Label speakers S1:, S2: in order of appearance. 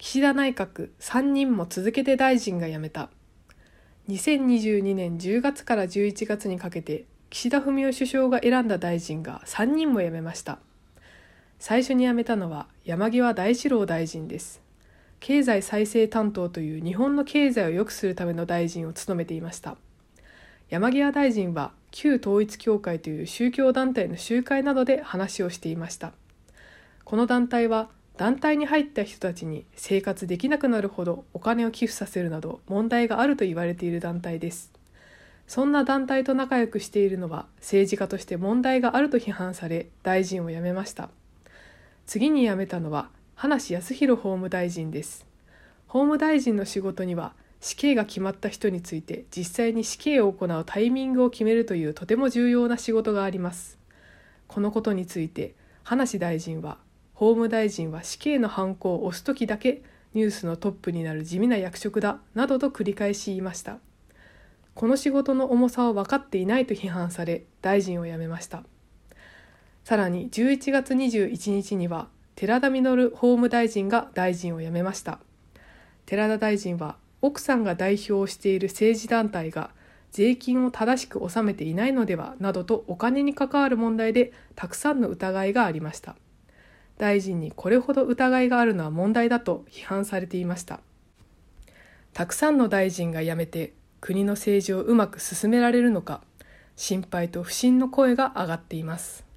S1: 岸田内閣3人も続けて大臣が辞めた。2022年10月から11月にかけて岸田文雄首相が選んだ大臣が3人も辞めました。最初に辞めたのは山際大志郎大臣です。経済再生担当という日本の経済を良くするための大臣を務めていました。山際大臣は旧統一教会という宗教団体の集会などで話をしていました。この団体は団体に入った人たちに生活できなくなるほどお金を寄付させるなど問題があると言われている団体です。そんな団体と仲良くしているのは政治家として問題があると批判され大臣を辞めました。次に辞めたのは葉梨康弘法務大臣です。法務大臣の仕事には死刑が決まった人について実際に死刑を行うタイミングを決めるというとても重要な仕事があります。このことについて葉梨大臣は、法務大臣は死刑のハンコを押すときだけニュースのトップになる地味な役職だなどと繰り返し言いました。この仕事の重さを分かっていないと批判され大臣を辞めました。さらに11月21日には寺田稔法務大臣が大臣を辞めました。寺田大臣は奥さんが代表をしている政治団体が税金を正しく納めていないのではなどとお金に関わる問題でたくさんの疑いがありました。大臣にこれほど疑いがあるのは問題だと批判されていました。たくさんの大臣が辞めて国の政治をうまく進められるのか、心配と不信の声が上がっています。